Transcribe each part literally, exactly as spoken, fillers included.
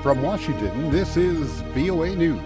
From Washington, this is V O A News.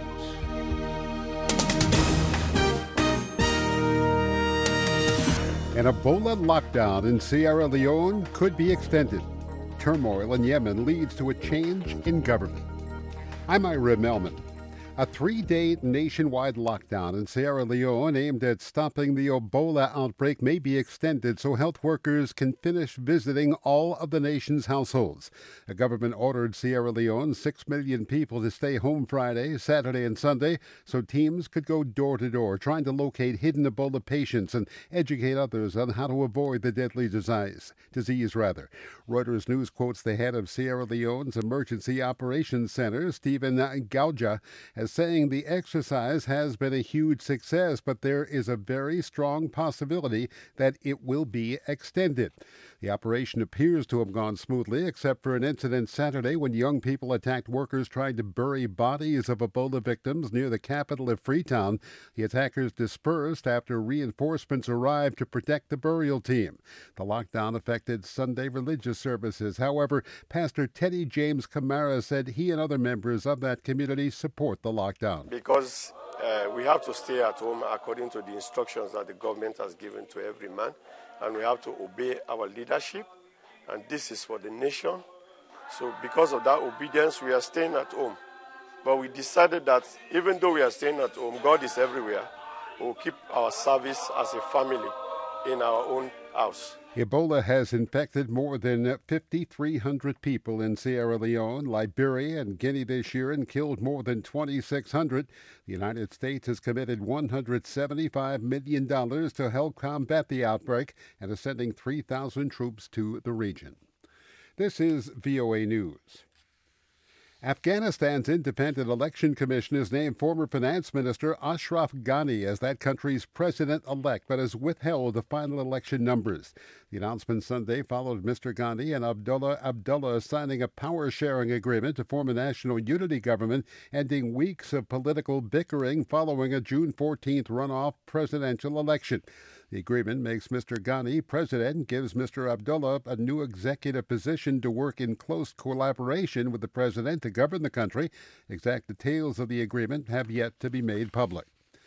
An Ebola lockdown in Sierra Leone could be extended. Turmoil in Yemen leads to a change in government. I'm Ira Melman. A three-day nationwide lockdown in Sierra Leone aimed at stopping the Ebola outbreak may be extended so health workers can finish visiting all of the nation's households. The government ordered Sierra Leone's six million people to stay home Friday, Saturday, and Sunday so teams could go door to door trying to locate hidden Ebola patients and educate others on how to avoid the deadly disease. disease rather. Reuters News quotes the head of Sierra Leone's Emergency Operations Center, Stephen Gauja, as saying the exercise has been a huge success, but there is a very strong possibility that it will be extended. The operation appears to have gone smoothly, except for an incident Saturday when young people attacked workers trying to bury bodies of Ebola victims near the capital of Freetown. The attackers dispersed after reinforcements arrived to protect the burial team. The lockdown affected Sunday religious services. However, Pastor Teddy James Camara said he and other members of that community support the lockdown. Because uh, we have to stay at home according to the instructions that the government has given to every man, and we have to obey our leadership, and this is for the nation. So because of that obedience, we are staying at home. But we decided that even though we are staying at home, God is everywhere. We'll keep our service as a family in our own house. Ebola has infected more than five thousand three hundred people in Sierra Leone, Liberia, and Guinea this year and killed more than two thousand six hundred. The United States has committed one hundred seventy-five million dollars to help combat the outbreak and is sending three thousand troops to the region. This is V O A News. Afghanistan's Independent Election Commission has named former Finance Minister Ashraf Ghani as that country's president-elect, but has withheld the final election numbers. The announcement Sunday followed Mister Ghani and Abdullah Abdullah signing a power-sharing agreement to form a national unity government, ending weeks of political bickering following a June fourteenth runoff presidential election. The agreement makes Mister Ghani president and gives Mister Abdullah a new executive position to work in close collaboration with the president to govern the country. Exact details of the agreement have yet to be made public.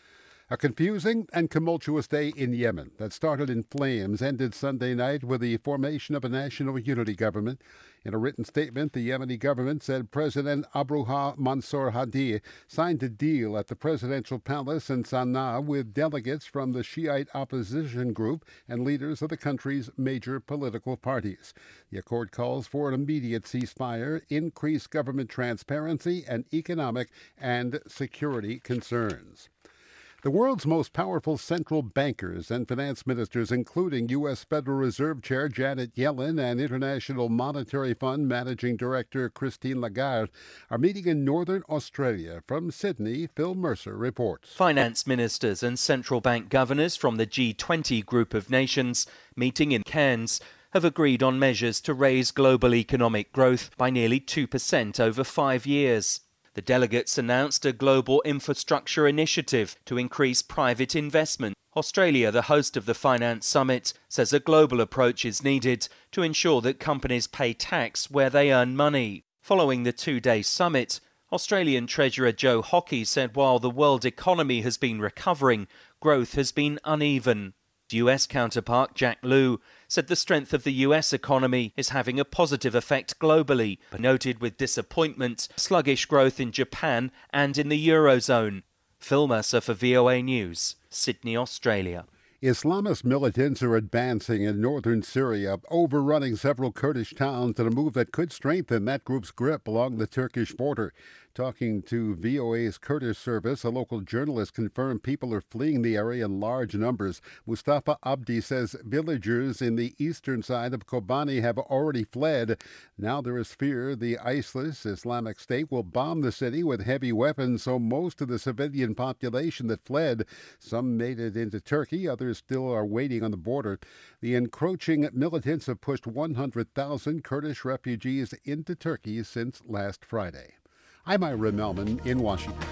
A confusing and tumultuous day in Yemen that started in flames ended Sunday night with the formation of a national unity government. In a written statement, the Yemeni government said President Abruha Mansour Hadi signed a deal at the presidential palace in Sana'a with delegates from the Shiite opposition group and leaders of the country's major political parties. The accord calls for an immediate ceasefire, increased government transparency, and economic and security concerns. The world's most powerful central bankers and finance ministers, including U S Federal Reserve Chair Janet Yellen and International Monetary Fund Managing Director Christine Lagarde, are meeting in Northern Australia. From Sydney, Phil Mercer reports. Finance ministers and central bank governors from the G twenty group of nations meeting in Cairns have agreed on measures to raise global economic growth by nearly two percent over five years. The delegates announced a global infrastructure initiative to increase private investment. Australia, the host of the Finance Summit, says a global approach is needed to ensure that companies pay tax where they earn money. Following the two-day summit, Australian Treasurer Joe Hockey said while the world economy has been recovering, growth has been uneven. U S counterpart Jack Lew said the strength of the U S economy is having a positive effect globally, but noted with disappointment sluggish growth in Japan and in the Eurozone. Phil Mercer for V O A News, Sydney, Australia. Islamist militants are advancing in northern Syria, overrunning several Kurdish towns in a move that could strengthen that group's grip along the Turkish border. Talking to V O A's Kurdish service, a local journalist confirmed people are fleeing the area in large numbers. Mustafa Abdi says villagers in the eastern side of Kobani have already fled. Now there is fear the ISIS, Islamic State, will bomb the city with heavy weapons, so most of the civilian population that fled, some made it into Turkey, others still are waiting on the border. The encroaching militants have pushed one hundred thousand Kurdish refugees into Turkey since last Friday. I'm Ira Melman in Washington.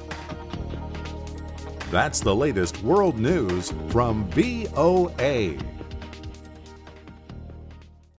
That's the latest world news from V O A.